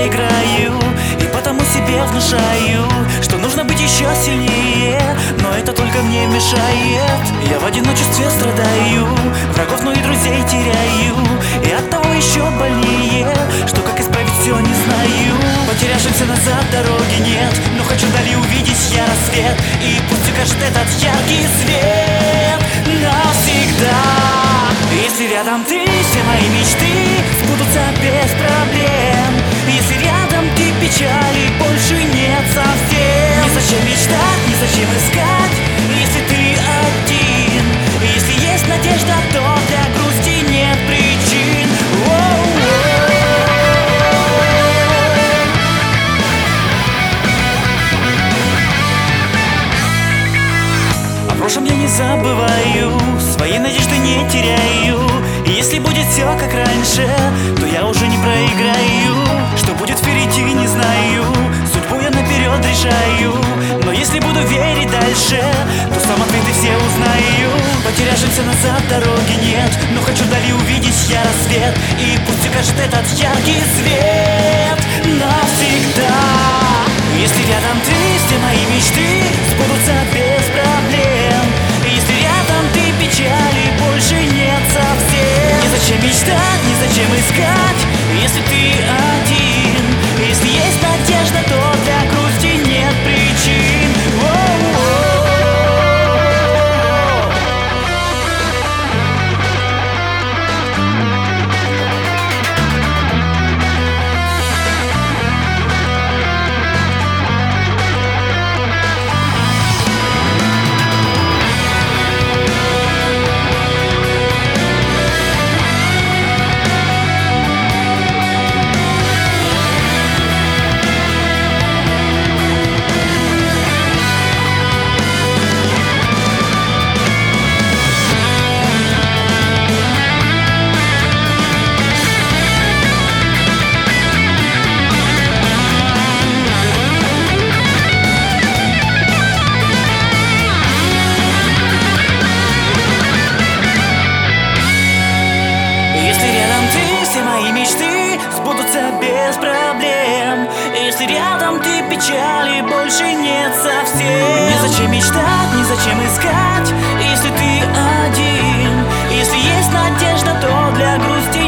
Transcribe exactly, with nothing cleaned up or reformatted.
проиграю, и потому себе внушаю, что нужно быть еще сильнее, но это только мне мешает. Я в одиночестве страдаю, врагов, но и друзей теряю, и оттого еще больнее, что как исправить все не знаю. Потерявшимся назад дороги нет, но хочу вдали увидеть я рассвет, и пусть укажет этот яркий свет навсегда. Если рядом ты, все мои мечты сбудутся без проблем. Если рядом ты, печали больше нет совсем. Незачем мечтать, незачем искать, если ты один. Если есть надежда, то для грусти нет причин. О прошлом я не забываю, своей надежды не теряю. И если будет все как раньше, то я уже не проиграю. Что будет впереди, не знаю, судьбу я наперед решаю. Но если буду верить дальше, то сам ответы все узнаю. Потерявшимся назад дороги нет, но хочу вдали увидеть я рассвет, и пусть укажет этот яркий свет навсегда. Если рядом ты, все мои мечты сбудутся без проблем. Если рядом ты, печали больше нет совсем. Незачем мечтать, незачем искать, если ты один. Если есть надежда, то для грусти нет причин. Сбудутся без проблем. Если рядом ты, печали больше нет совсем. Незачем мечтать, незачем искать, если ты один. Если есть надежда, то для грусти